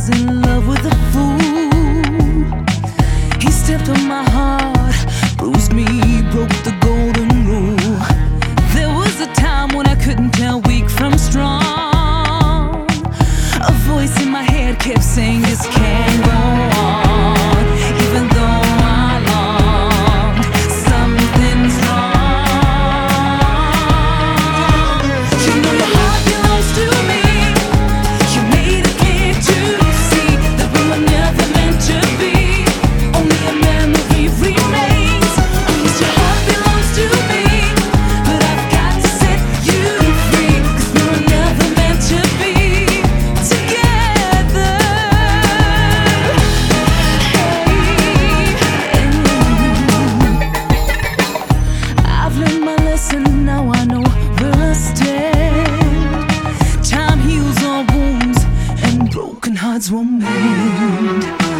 was in love with a fool. He stepped on my heart, bruised me, broke the golden rule. There was a time when I couldn't tell weak from strong. A voice in my head kept saying this can't go on. Even though I longed, something's wrong. You know your heart belongs to me. You made it clear to see that we were never meant to be. Only a memory remains. Oh yes, your heart belongs to me, but I've got to set you free, 'cause we were never meant to be together. I've learned my lesson, now I know where I stand. Time heals all wounds and broken hearts will mend.